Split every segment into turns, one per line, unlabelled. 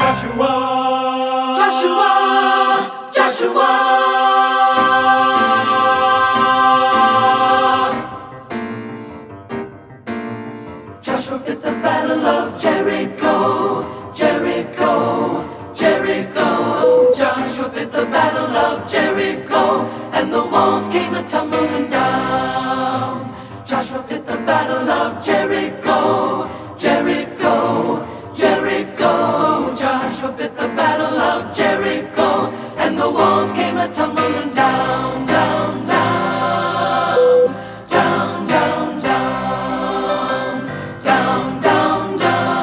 Joshua,
Joshua, Joshua. Joshua fit the battle of Jericho, Jericho, Jericho. Joshua fit the battle of Jericho, and the walls came a-tumbling down. Joshua fit the battle of Jericho, Jericho, Jericho. Joshua fit the battle of Jericho, and the walls came a-tumbling down, down, down, down, down, down, down, down,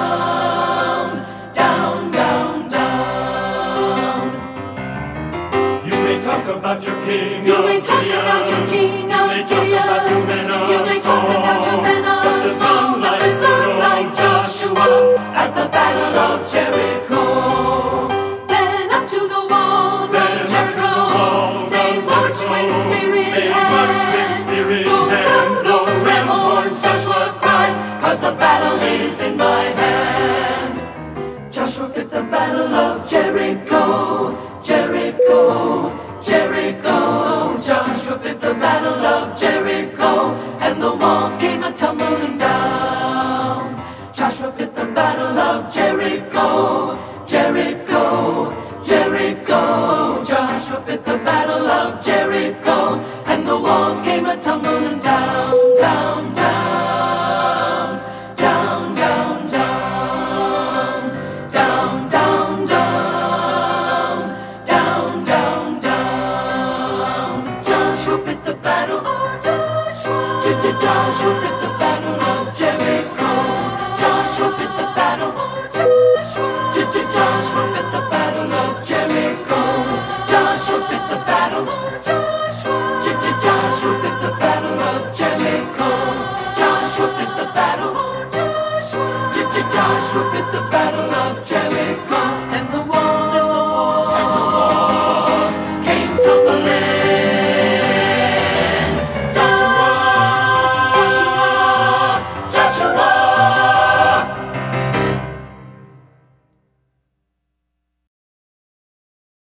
down, down, down.
you may talk about your king.
You may talk about your king of Gideon. You may talk about your men of song, but there's none like Joshua at the battle of Jericho. Then up to the walls of Jericho, they marched with spear in hand. Don't blow those ram horns, Joshua cried, 'cause the battle is in my hand. Joshua fit the battle of Jericho, Jericho, Jericho. Joshua fit the battle of Jericho, and the walls came a-tumbling down. Joshua fit the battle of Jericho, Jericho, Jericho. Joshua fit the battle of Jericho, and the walls came a-tumbling down, down, down, down, down, down, down, down, down, down, down, down. Joshua fit the battle. Joshua fit the battle of Jericho. Joshua fit the battle. Joshua